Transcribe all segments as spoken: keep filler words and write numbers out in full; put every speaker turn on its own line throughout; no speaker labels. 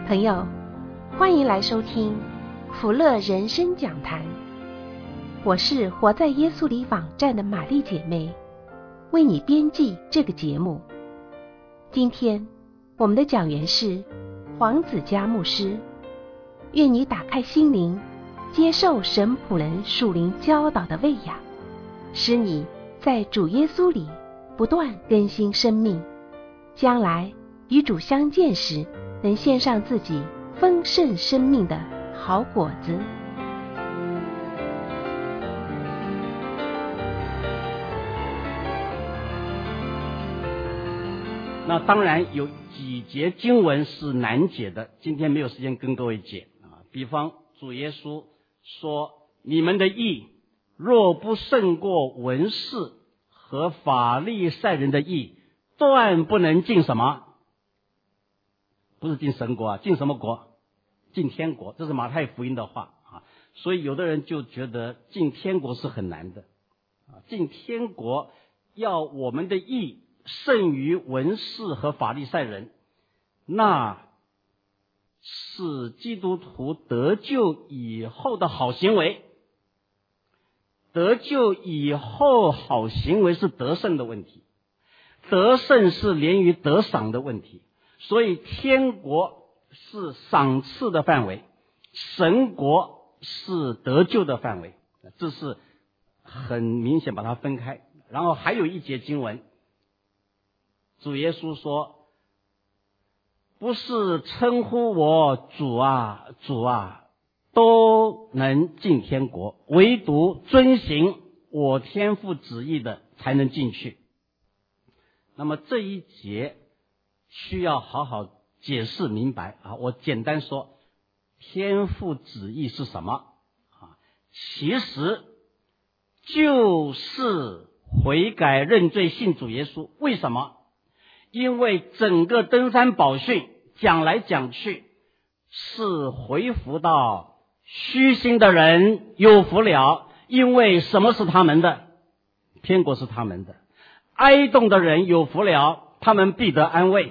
朋友，欢迎来收听福乐人生讲坛。我是活在耶稣里网站的玛丽姐妹，为你编辑这个节目。今天我们的讲员是黄子佳牧师，愿你打开心灵，接受神仆人属灵教导的喂养，使你在主耶稣里不断更新生命，将来与主相见时，能献上自己丰盛生命的好果子。
那当然有几节经文是难解的，今天没有时间跟各位解啊。比方主耶稣说，你们的义若不胜过文士和法利赛人的义，断不能进什么？不是进神国啊，进什么国？进天国。这是马太福音的话啊。所以有的人就觉得进天国是很难的啊，进天国要我们的义胜于文士和法利赛人，那是基督徒得救以后的好行为。得救以后好行为是得胜的问题，得胜是连于得赏的问题。所以天国是赏赐的范围，神国是得救的范围，这是很明显把它分开。然后还有一节经文，主耶稣说，不是称呼我主啊主啊都能进天国，唯独遵行我天父旨意的才能进去。那么这一节需要好好解释明白啊！我简单说，天父旨意是什么啊？其实就是悔改认罪信主耶稣。为什么？因为整个登山宝训讲来讲去是回复到虚心的人有福了，因为什么是他们的？天国是他们的。哀恸的人有福了，他们必得安慰。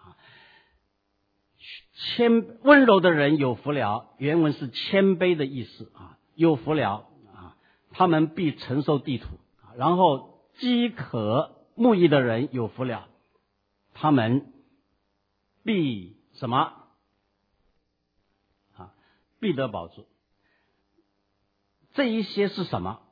谦温柔的人有福了，原文是谦卑的意思啊，有福了啊，他们必承受地土。然后饥渴慕义的人有福了，他们必什么啊？必得饱足。这一些是什么？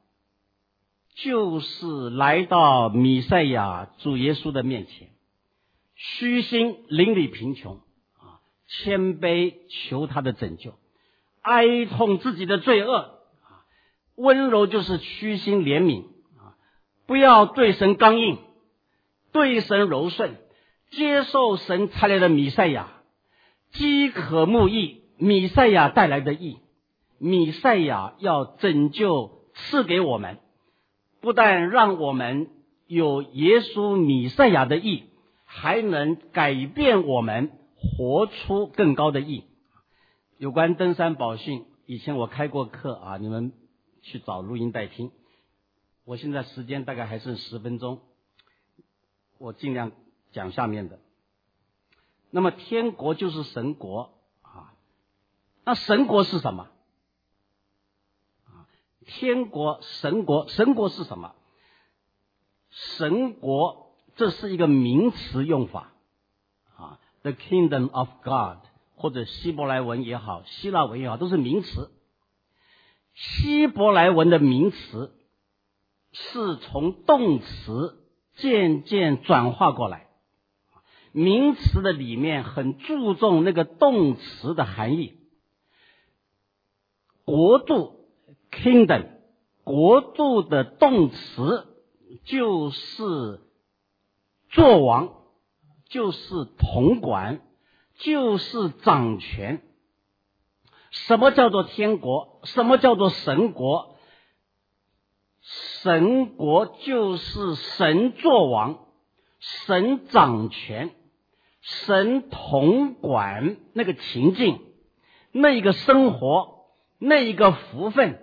就是来到弥赛亚主耶稣的面前，虚心邻里贫穷，谦卑求他的拯救，哀痛自己的罪恶，温柔就是虚心怜悯，不要对神刚硬，对神柔顺，接受神差来的弥赛亚，饥渴慕义，弥赛亚带来的义，弥赛亚要拯救赐给我们，不但让我们有耶稣弥赛亚的义，还能改变我们活出更高的义。有关登山宝训，以前我开过课啊，你们去找录音带听。我现在时间大概还剩十分钟，我尽量讲下面的。那么天国就是神国啊，那神国是什么？天国、神国，神国是什么？神国这是一个名词用法啊 ，The Kingdom of God， 或者希伯来文也好，希腊文也好，都是名词。希伯来文的名词是从动词渐渐转化过来，名词的里面很注重那个动词的含义。国度 Kingdom， 国度的动词就是作王，就是统管，就是掌权。什么叫做天国？什么叫做神国？神国就是神作王，神掌权，神统管那个情境，那一个生活，那一个福分。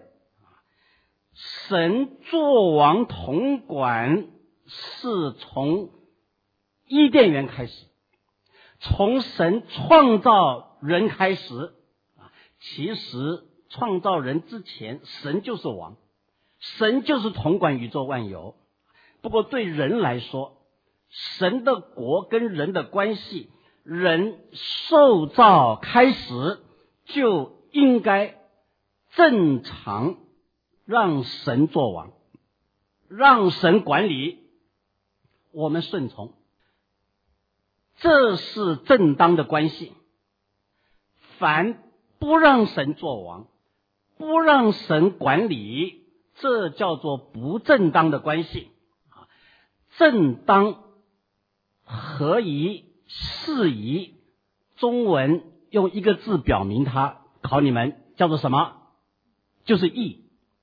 神作王统管是从伊甸园开始， 从神创造人开始，其实创造人之前，神就是王，神就是统管宇宙万有。不过对人来说，神的国跟人的关系，人受造开始就应该正常让神做王，让神管理，我们顺从，这是正当的关系。凡不让神做王，不让神管理，这叫做不正当的关系。正当、合宜、适宜，中文用一个字表明它，考你们叫做什么？就是义。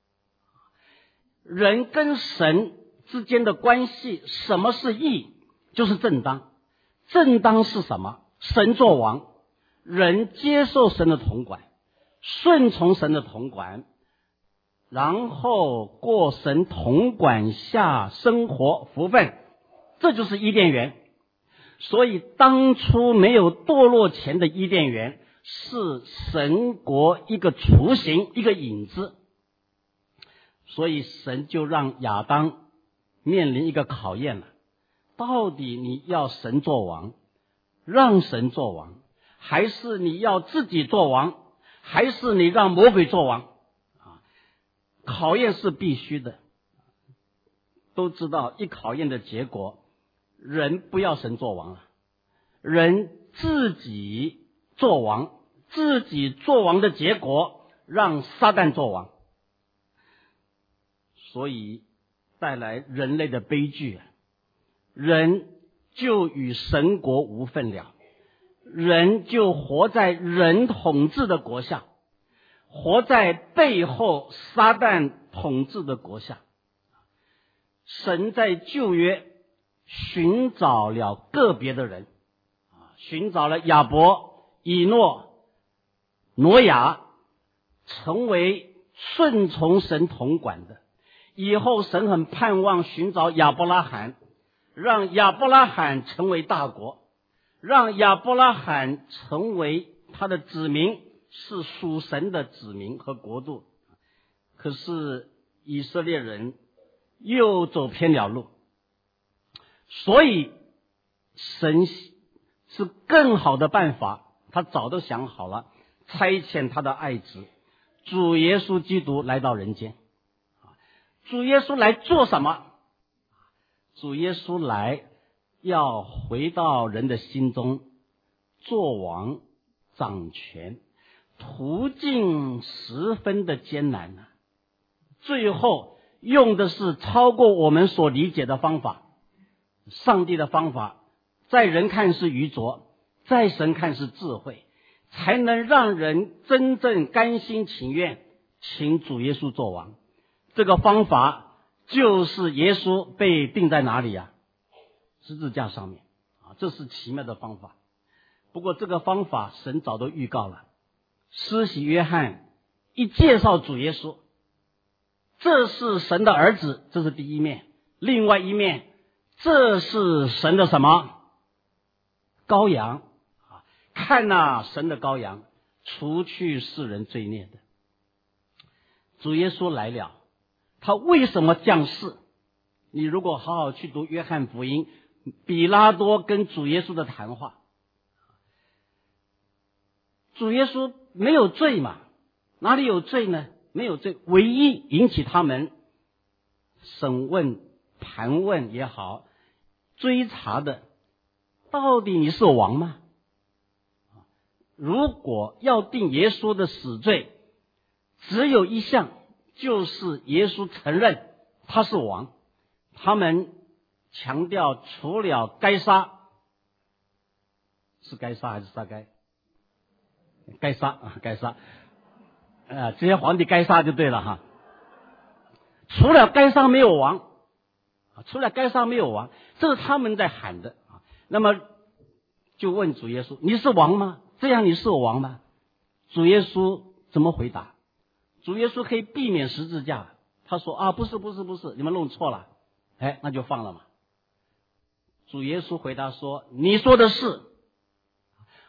人跟神之间的关系，什么是义？就是正当。正当是什么？神作王，人接受神的统管，顺从神的统管，然后过神统管下生活福分，这就是伊甸园。所以当初没有堕落前的伊甸园，是神国一个雏形，一个影子。所以神就让亚当面临一个考验了，到底你要神做王，让神做王，还是你要自己做王，还是你让魔鬼做王？考验是必须的，都知道一考验的结果，人不要神做王了，人自己做王，自己做王的结果让撒旦做王，所以带来人类的悲剧，人就与神国无分了，人就活在人统治的国下，活在背后撒旦统治的国下。神在旧约寻找了个别的人，寻找了亚伯、以诺、挪亚，成为顺从神统管的。以后神很盼望寻找亚伯拉罕，让亚伯拉罕成为大国，让亚伯拉罕成为他的子民，是属神的子民和国度。可是以色列人又走偏了路，所以神是更好的办法，他早都想好了，差遣他的爱子主耶稣基督来到人间。主耶稣来做什么？主耶稣来要回到人的心中，做王掌权，途径十分的艰难啊！最后用的是超过我们所理解的方法，上帝的方法在人看是愚拙，在神看是智慧，才能让人真正甘心情愿请主耶稣做王。这个方法就是耶稣被钉在哪里啊？十字架上面啊，这是奇妙的方法。不过这个方法神早都预告了，施洗约翰一介绍主耶稣，这是神的儿子，这是第一面。另外一面，这是神的什么？羔羊啊！看哪，神的羔羊，除去世人罪孽的。主耶稣来了，他为什么降世？你如果好好去读约翰福音，比拉多跟主耶稣的谈话，主耶稣没有罪嘛？哪里有罪呢？没有罪。唯一引起他们审问、盘问也好，追查的，到底你是王吗？如果要定耶稣的死罪，只有一项，就是耶稣承认他是王。他们强调，除了该杀，是该杀还是杀该？该杀啊，该杀。呃，这些皇帝该杀就对了哈。除了该杀没有王，除了该杀没有王，这是他们在喊的啊。那么就问主耶稣：“你是王吗？这样你是王吗？”主耶稣怎么回答？主耶稣可以避免十字架，他说：“啊，不是，不是，不是，你们弄错了。”哎，那就放了嘛。主耶稣回答说：“你说的是，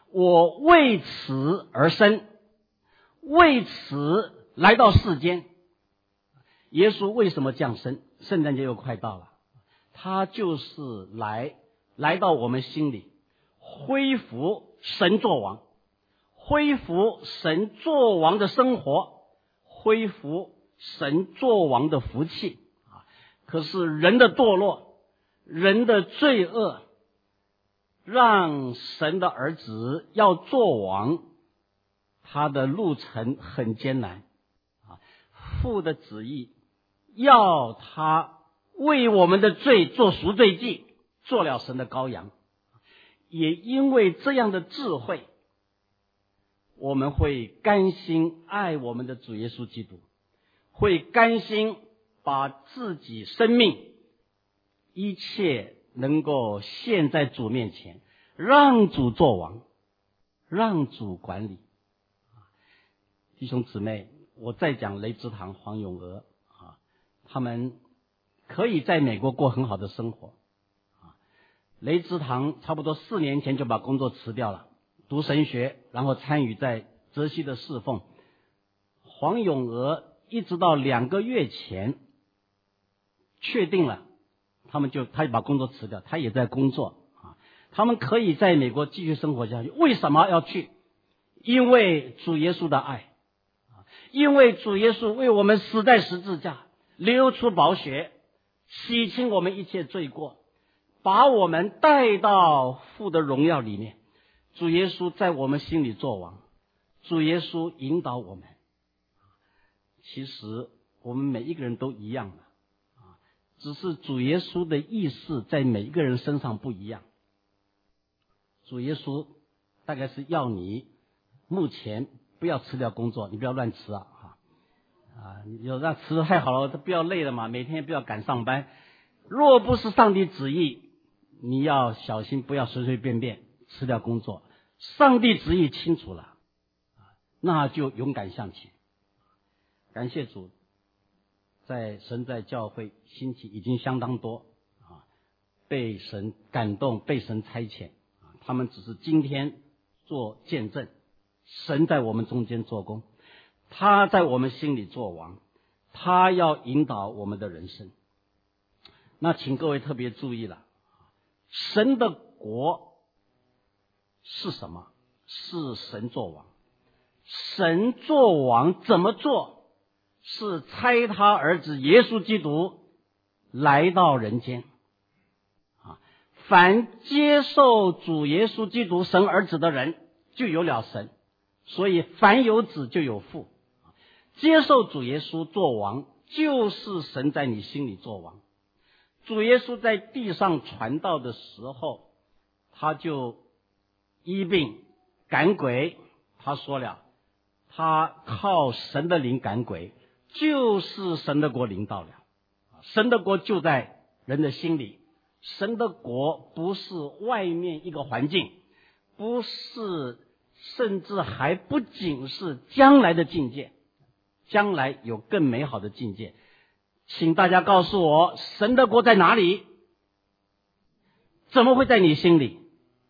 我为此而生，为此来到世间。耶稣为什么降生？圣诞节又快到了，他就是来来到我们心里，恢复神作王，恢复神作王的生活，恢复神作王的福气。可是人的堕落，人的罪恶，让神的儿子要作王，他的路程很艰难。父的旨意要他为我们的罪做赎罪祭，做了神的羔羊。也因为这样的智慧，我们会甘心爱我们的主耶稣基督，会甘心把自己生命一切能够献在主面前，让主作王，让主管理。弟兄姊妹，我再讲雷之堂、黄永娥啊，他们可以在美国过很好的生活啊。雷之堂差不多四年前就把工作辞掉了，读神学，然后参与在泽西的侍奉。黄永娥一直到两个月前确定了，他们就他就把工作辞掉，他也在工作啊。他们可以在美国继续生活下去。为什么要去？因为主耶稣的爱，因为主耶稣为我们死在十字架，流出宝血，洗清我们一切罪过，把我们带到父的荣耀里面。主耶稣在我们心里作王，主耶稣引导我们。其实我们每一个人都一样的，只是主耶稣的意思在每一个人身上不一样。主耶稣大概是要你目前不要辞掉工作，你不要乱辞啊啊！有让辞太好了，不要累了嘛，每天不要赶上班。若不是上帝旨意，你要小心，不要随随便便辞掉工作。上帝旨意清楚了，那就勇敢向前。感谢主，在神在教会兴起已经相当多啊，被神感动，被神差遣啊，他们只是今天做见证，神在我们中间做工，他在我们心里做王，他要引导我们的人生。那请各位特别注意了，神的国是什么？是神作王。神作王怎么做？是差他儿子耶稣基督来到人间啊！凡接受主耶稣基督神儿子的人，就有了神。所以凡有子就有父。接受主耶稣做王，就是神在你心里做王。主耶稣在地上传道的时候，他就医病赶鬼，他说了，他靠神的灵赶鬼，就是神的国临到了。神的国就在人的心里，神的国不是外面一个环境，不是，甚至还不仅是将来的境界，将来有更美好的境界。请大家告诉我，神的国在哪里？怎么会在你心里？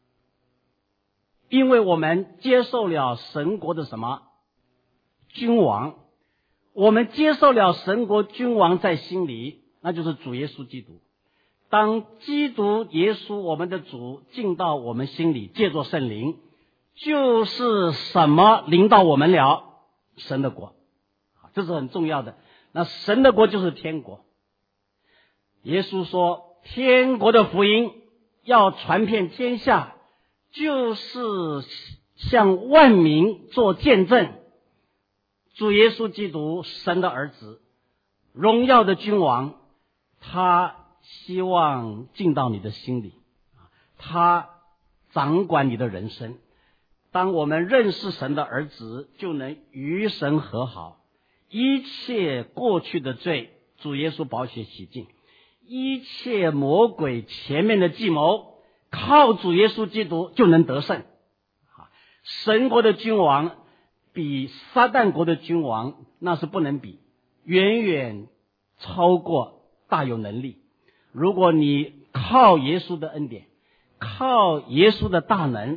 因为我们接受了神国的什么？君王。我们接受了神国君王在心里，那就是主耶稣基督。当基督耶稣我们的主进到我们心里，借着圣灵，就是什么临到我们了？神的国，这是很重要的。那神的国就是天国。耶稣说，天国的福音要传遍天下，就是向万民做见证。主耶稣基督，神的儿子，荣耀的君王，他希望进到你的心里，他掌管你的人生。当我们认识神的儿子，就能与神和好，一切过去的罪，主耶稣宝血洗净，一切魔鬼前面的计谋，靠主耶稣基督就能得胜。神国的君王比撒旦国的君王那是不能比，远远超过，大有能力。如果你靠耶稣的恩典，靠耶稣的大能，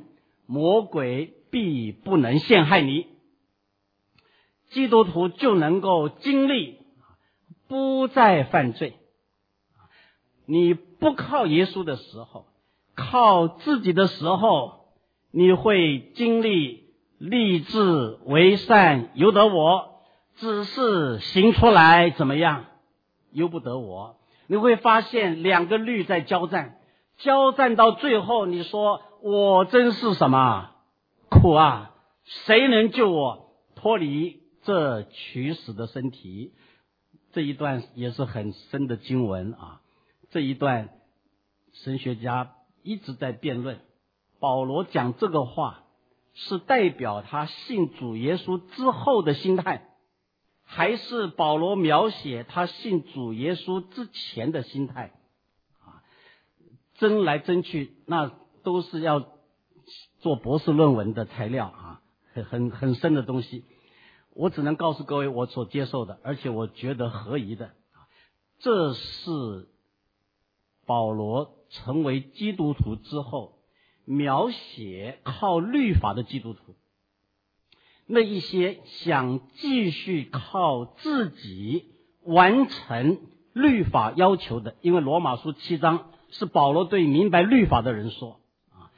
魔鬼必不能陷害你，基督徒就能够经历不再犯罪。你不靠耶稣的时候，靠自己的时候，你会经历立志为善由得我，只是行出来怎么样由不得我。你会发现两个律在交战，交战到最后，你说我真是什么苦啊，谁能救我脱离这取死的身体。这一段也是很深的经文啊，这一段神学家一直在辩论，保罗讲这个话是代表他信主耶稣之后的心态，还是保罗描写他信主耶稣之前的心态啊？争来争去，那都是要做博士论文的材料啊，很很很深的东西。我只能告诉各位我所接受的，而且我觉得合宜的。这是保罗成为基督徒之后描写靠律法的基督徒，那一些想继续靠自己完成律法要求的，因为罗马书七章是保罗对明白律法的人说啊，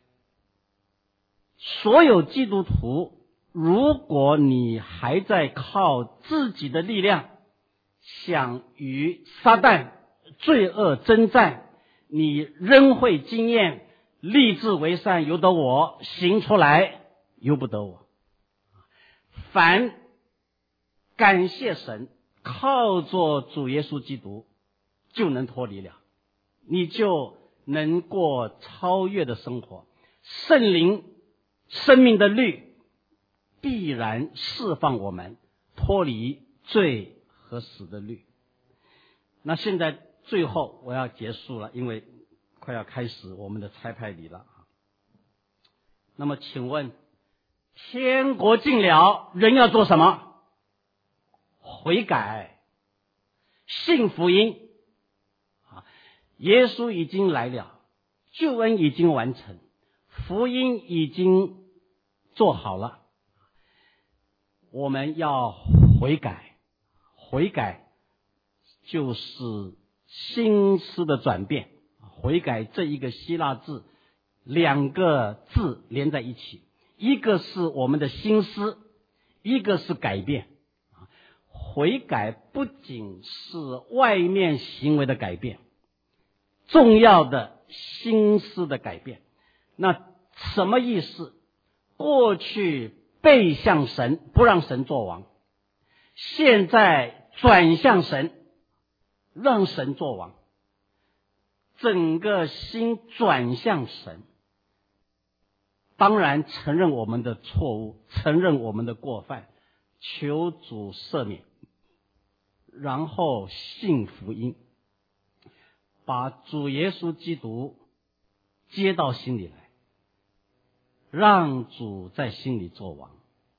所有基督徒，如果你还在靠自己的力量想与撒旦罪恶征战，你仍会经验立志为善由得我，行出来由不得我。凡感谢神，靠着主耶稣基督就能脱离了，你就能过超越的生活。圣灵生命的律必然释放我们脱离罪和死的律。那现在最后我要结束了，因为快要开始我们的差派礼了。那么请问，天国近了，人要做什么？悔改，信福音。耶稣已经来了，救恩已经完成，福音已经做好了，我们要悔改。悔改就是心思的转变。悔改这一个希腊字，两个字连在一起，一个是我们的心思，一个是改变。悔改不仅是外面行为的改变，重要的心思的改变。那什么意思？过去背向神，不让神作王，现在转向神，让神作王，整个心转向神。当然承认我们的错误，承认我们的过犯，求主赦免，然后信福音，把主耶稣基督接到心里来，让主在心里作王。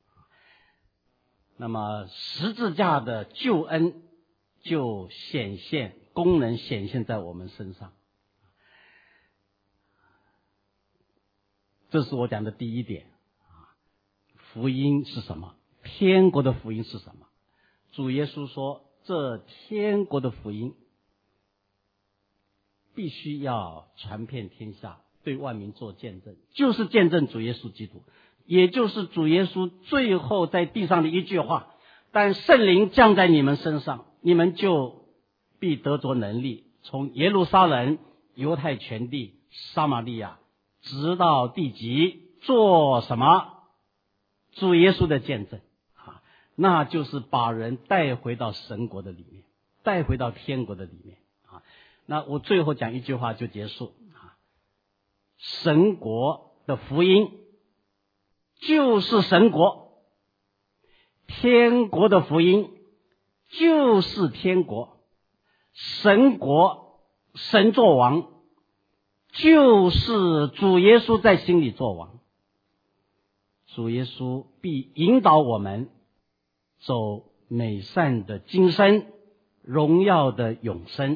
那么十字架的救恩就显现，功能显现在我们身上。这是我讲的第一点。福音是什么？天国的福音是什么？主耶稣说，这天国的福音必须要传遍天下，对万民做见证，就是见证主耶稣基督，也就是主耶稣最后在地上的一句话：但圣灵降在你们身上，你们就必得着能力，从耶路撒冷、犹太全地、撒玛利亚直到地极，做什么？主耶稣的见证啊，那就是把人带回到神国的里面，带回到天国的里面啊。那我最后讲一句话就结束啊，神国的福音就是神国，天国的福音就是天国，神国神作王就是主耶稣在心里作王，主耶稣必引导我们走美善的今生，荣耀的永生。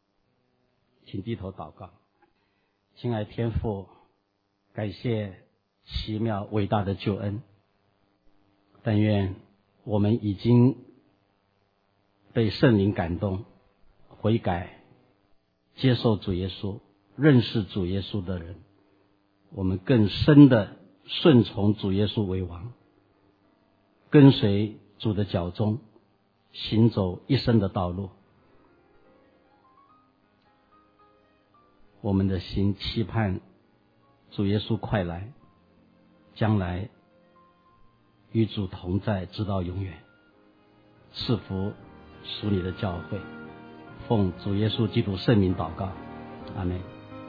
请低头祷告。亲爱的天父，感谢奇妙伟大的救恩。但愿我们已经被圣灵感动，悔改，接受主耶稣，认识主耶稣的人，我们更深的顺从主耶稣为王，跟随主的脚踪，行走一生的道路。我们的心期盼主耶稣快来，将来与主同在，直到永远。赐福属你的教会，奉主耶稣基督圣名祷告，阿们。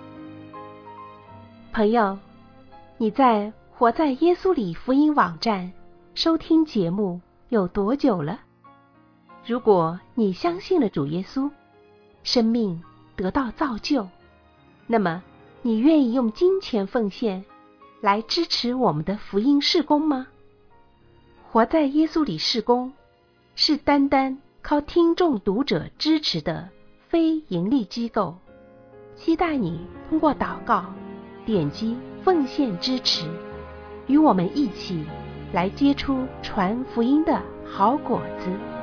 朋友，你在活在耶稣里福音网站收听节目有多久了？如果你相信了主耶稣，生命得到造就，那么你愿意用金钱奉献来支持我们的福音事工吗？活在耶稣里事工是单单靠听众读者支持的非盈利机构，期待你通过祷告点击奉献支持，与我们一起来结出传福音的好果子。